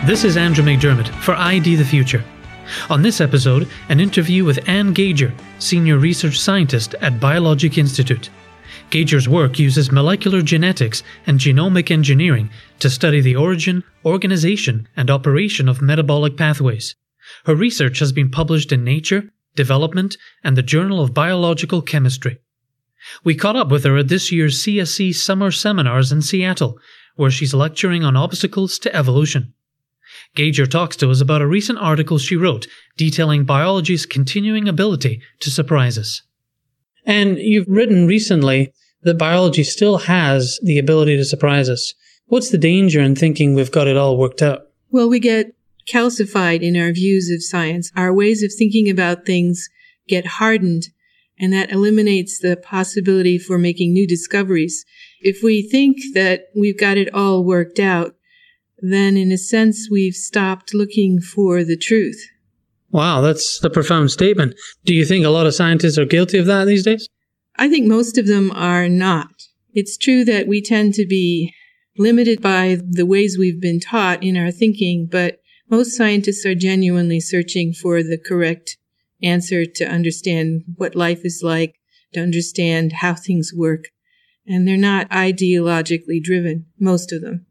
This is Andrew McDermott for ID the Future. On this episode, an interview with Anne Gauger, Senior Research Scientist at Biologic Institute. Gauger's work uses molecular genetics and genomic engineering to study the origin, organization, and operation of metabolic pathways. Her research has been published in Nature, Development, and the Journal of Biological Chemistry. We caught up with her at this year's CSC Summer Seminars in Seattle, where she's lecturing on obstacles to evolution. Gauger talks to us about a recent article she wrote detailing biology's continuing ability to surprise us. And you've written recently that biology still has the ability to surprise us. What's the danger in thinking we've got it all worked out? Well, we get calcified in our views of science. Our ways of thinking about things get hardened, and that eliminates the possibility for making new discoveries. If we think that we've got it all worked out, then in a sense we've stopped looking for the truth. Wow, that's a profound statement. Do you think a lot of scientists are guilty of that these days? I think most of them are not. It's true that we tend to be limited by the ways we've been taught in our thinking, but most scientists are genuinely searching for the correct answer to understand what life is like, to understand how things work. And they're not ideologically driven, most of them.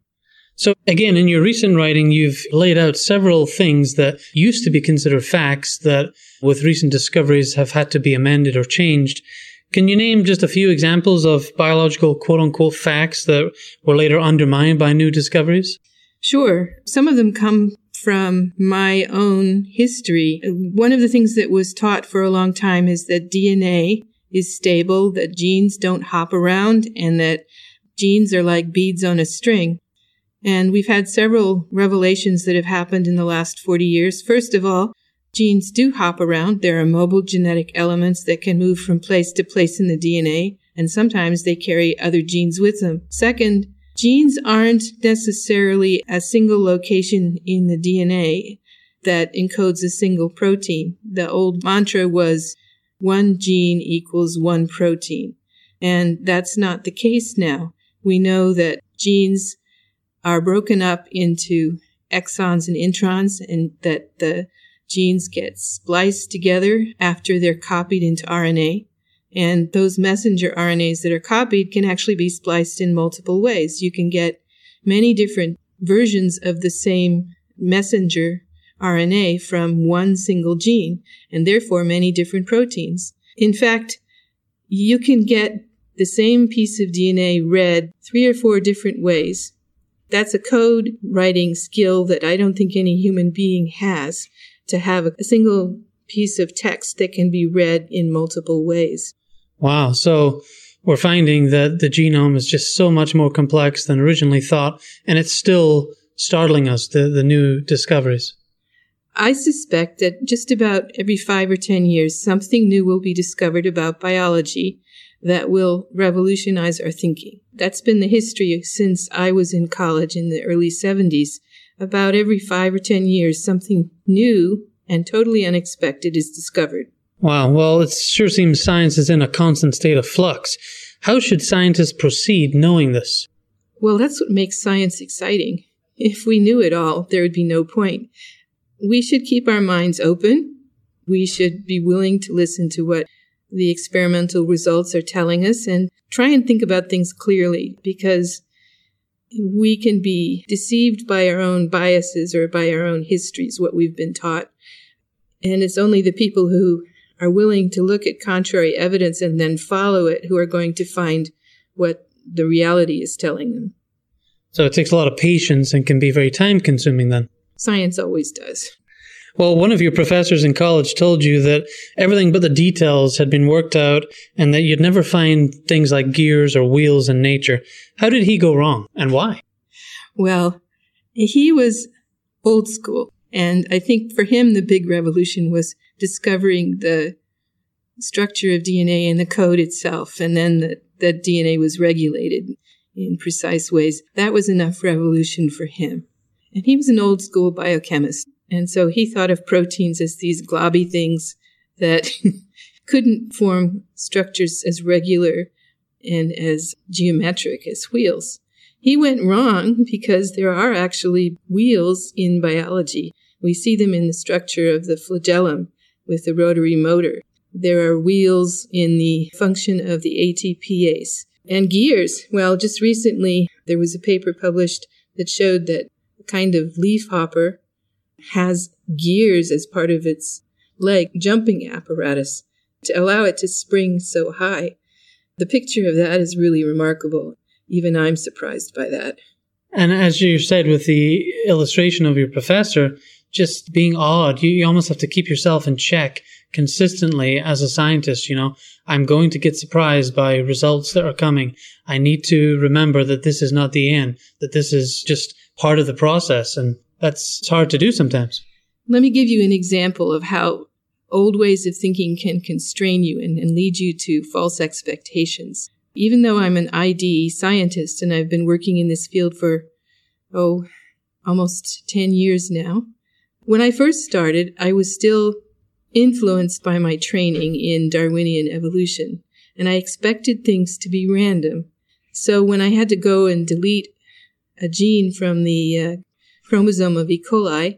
So again, in your recent writing, you've laid out several things that used to be considered facts that with recent discoveries have had to be amended or changed. Can you name just a few examples of biological quote-unquote facts that were later undermined by new discoveries? Sure. Some of them come from my own history. One of the things that was taught for a long time is that DNA is stable, that genes don't hop around, and that genes are like beads on a string. And we've had several revelations that have happened in the last 40 years. First of all, genes do hop around. There are mobile genetic elements that can move from place to place in the DNA, and sometimes they carry other genes with them. Second, genes aren't necessarily a single location in the DNA that encodes a single protein. The old mantra was one gene equals one protein, and that's not the case now. We know that genes are broken up into exons and introns, and that the genes get spliced together after they're copied into RNA. And those messenger RNAs that are copied can actually be spliced in multiple ways. You can get many different versions of the same messenger RNA from one single gene, and therefore many different proteins. In fact, you can get the same piece of DNA read 3 or 4 different ways. That's a code writing skill that I don't think any human being has, to have a single piece of text that can be read in multiple ways. Wow. So we're finding that the genome is just so much more complex than originally thought, and it's still startling us, the new discoveries. I suspect that just about every 5 or 10 years, something new will be discovered about biology that will revolutionize our thinking. That's been the history since I was in college in the early 70s. About every 5 or 10 years, something new and totally unexpected is discovered. Wow. Well, it sure seems science is in a constant state of flux. How should scientists proceed knowing this? Well, that's what makes science exciting. If we knew it all, there would be no point. We should keep our minds open. We should be willing to listen to what the experimental results are telling us and try and think about things clearly, because we can be deceived by our own biases or by our own histories, what we've been taught. And it's only the people who are willing to look at contrary evidence and then follow it who are going to find what the reality is telling them. So it takes a lot of patience and can be very time-consuming then. Science always does. Well, one of your professors in college told you that everything but the details had been worked out and that you'd never find things like gears or wheels in nature. How did he go wrong, and why? Well, he was old school, and I think for him the big revolution was discovering the structure of DNA and the code itself, and then that DNA was regulated in precise ways. That was enough revolution for him. And he was an old school biochemist. And so he thought of proteins as these globby things that couldn't form structures as regular and as geometric as wheels. He went wrong because there are actually wheels in biology. We see them in the structure of the flagellum with the rotary motor. There are wheels in the function of the ATPase. And gears. Well, just recently there was a paper published that showed that a kind of leafhopper has gears as part of its leg jumping apparatus to allow it to spring so high. The picture of that is really remarkable. Even I'm surprised by that. And as you said with the illustration of your professor, just being awed, you almost have to keep yourself in check consistently as a scientist. I'm going to get surprised by results that are coming. I need to remember that this is not the end, that this is just part of the process. And it's hard to do sometimes. Let me give you an example of how old ways of thinking can constrain you and lead you to false expectations. Even though I'm an ID scientist and I've been working in this field for, almost 10 years now, when I first started, I was still influenced by my training in Darwinian evolution, and I expected things to be random. So when I had to go and delete a gene from the chromosome of E. coli,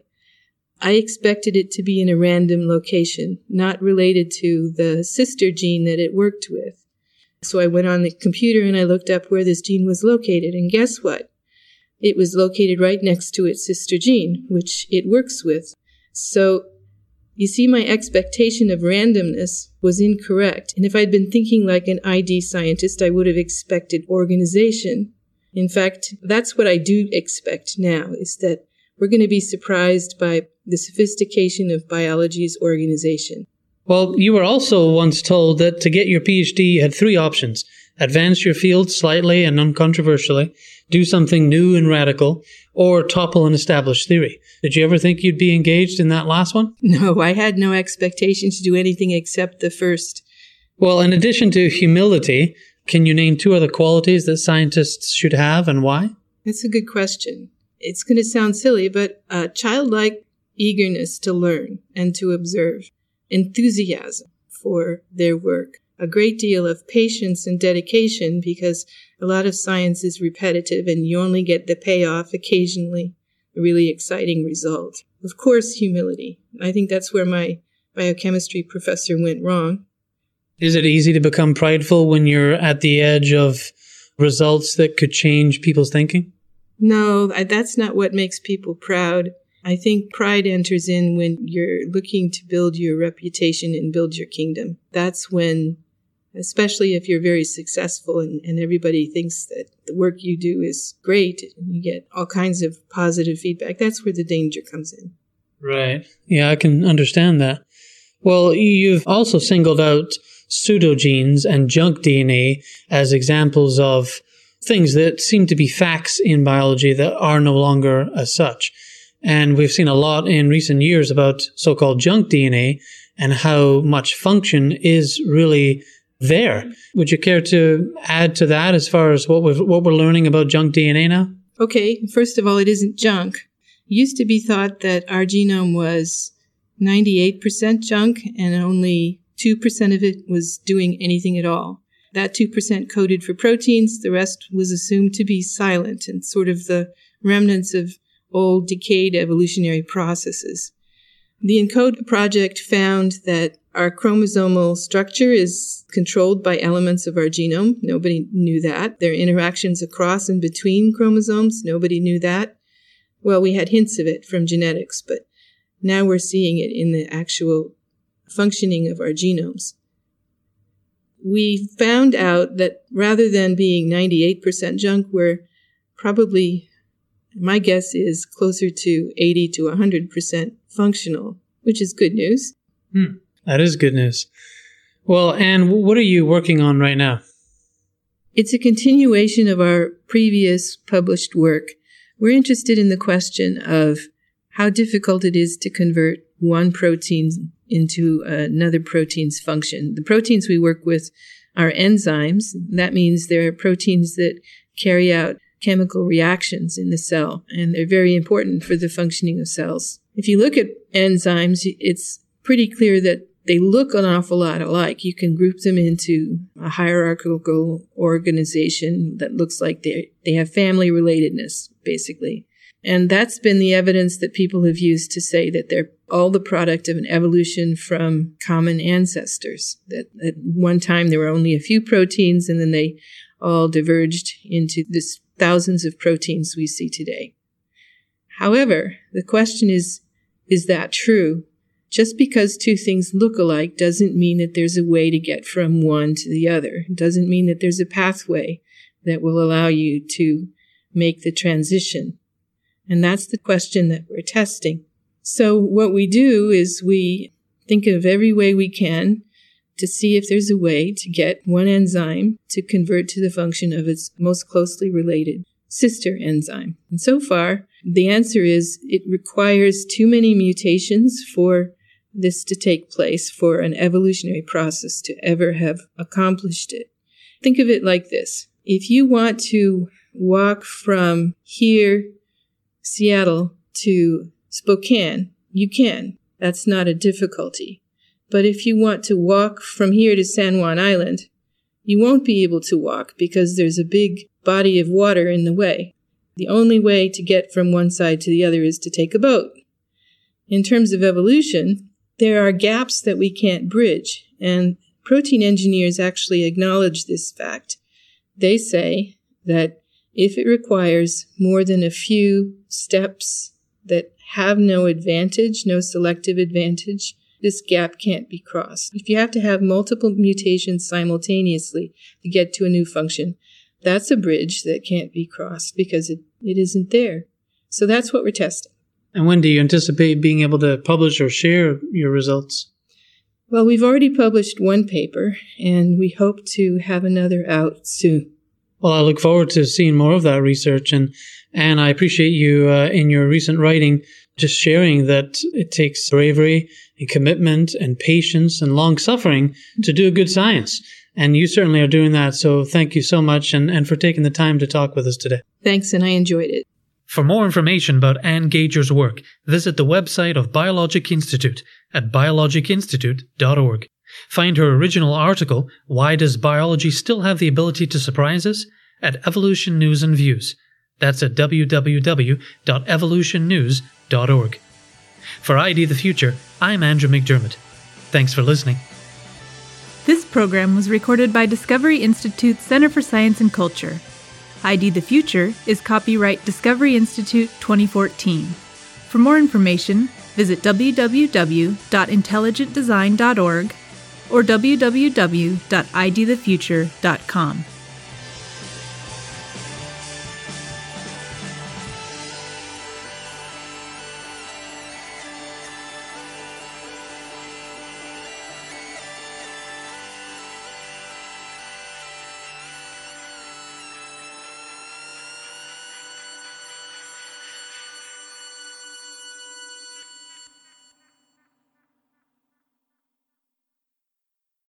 I expected it to be in a random location, not related to the sister gene that it worked with. So I went on the computer and I looked up where this gene was located, and guess what? It was located right next to its sister gene, which it works with. So you see, my expectation of randomness was incorrect. And if I'd been thinking like an ID scientist, I would have expected organization. In fact, that's what I do expect now, is that we're going to be surprised by the sophistication of biology's organization. Well, you were also once told that to get your PhD, you had 3 options. Advance your field slightly and uncontroversially, do something new and radical, or topple an established theory. Did you ever think you'd be engaged in that last one? No, I had no expectation to do anything except the first. Well, in addition to humility, can you name 2 other qualities that scientists should have and why? That's a good question. It's going to sound silly, but childlike eagerness to learn and to observe, enthusiasm for their work, a great deal of patience and dedication, because a lot of science is repetitive and you only get the payoff occasionally, a really exciting result. Of course, humility. I think that's where my biochemistry professor went wrong. Is it easy to become prideful when you're at the edge of results that could change people's thinking? No, that's not what makes people proud. I think pride enters in when you're looking to build your reputation and build your kingdom. That's when, especially if you're very successful and everybody thinks that the work you do is great and you get all kinds of positive feedback, that's where the danger comes in. Right. Yeah, I can understand that. Well, you've also singled out pseudogenes and junk DNA as examples of things that seem to be facts in biology that are no longer as such. And we've seen a lot in recent years about so-called junk DNA and how much function is really there. Would you care to add to that as far as what we're learning about junk DNA now? Okay, first of all, it isn't junk. It used to be thought that our genome was 98% junk and only 2% of it was doing anything at all. That 2% coded for proteins, the rest was assumed to be silent and sort of the remnants of old decayed evolutionary processes. The ENCODE project found that our chromosomal structure is controlled by elements of our genome. Nobody knew that. There are interactions across and between chromosomes. Nobody knew that. Well, we had hints of it from genetics, but now we're seeing it in the actual functioning of our genomes. We found out that rather than being 98% junk, we're probably, my guess is, closer to 80 to 100% functional, which is good news. That is good news. Well, Anne, what are you working on right now? It's a continuation of our previous published work. We're interested in the question of how difficult it is to convert one protein into another protein's function. The proteins we work with are enzymes. That means they're proteins that carry out chemical reactions in the cell, and they're very important for the functioning of cells. If you look at enzymes, it's pretty clear that they look an awful lot alike. You can group them into a hierarchical organization that looks like they have family relatedness, basically. And that's been the evidence that people have used to say that they're all the product of an evolution from common ancestors. That at one time there were only a few proteins, and then they all diverged into this thousands of proteins we see today. However, the question is that true? Just because two things look alike doesn't mean that there's a way to get from one to the other. It doesn't mean that there's a pathway that will allow you to make the transition. And that's the question that we're testing. So what we do is we think of every way we can to see if there's a way to get one enzyme to convert to the function of its most closely related sister enzyme. And so far, the answer is it requires too many mutations for this to take place, for an evolutionary process to ever have accomplished it. Think of it like this. If you want to walk from here, Seattle, to Spokane, you can. That's not a difficulty. But if you want to walk from here to San Juan Island, you won't be able to walk because there's a big body of water in the way. The only way to get from one side to the other is to take a boat. In terms of evolution, there are gaps that we can't bridge, and protein engineers actually acknowledge this fact. They say that if it requires more than a few steps that have no advantage, no selective advantage, this gap can't be crossed. If you have to have multiple mutations simultaneously to get to a new function, that's a bridge that can't be crossed because it isn't there. So that's what we're testing. And when do you anticipate being able to publish or share your results? Well, we've already published one paper, and we hope to have another out soon. Well, I look forward to seeing more of that research, and I appreciate you in your recent writing just sharing that it takes bravery and commitment and patience and long suffering to do good science. And you certainly are doing that. So thank you so much and for taking the time to talk with us today. Thanks, and I enjoyed it. For more information about Anne Gager's work, visit the website of Biologic Institute at biologicinstitute.org. Find her original article, Why Does Biology Still Have the Ability to Surprise Us?, at Evolution News and Views. That's at www.evolutionnews.org. For ID the Future, I'm Andrew McDermott. Thanks for listening. This program was recorded by Discovery Institute's Center for Science and Culture. ID the Future is copyright Discovery Institute 2014. For more information, visit www.intelligentdesign.org or www.idthefuture.com.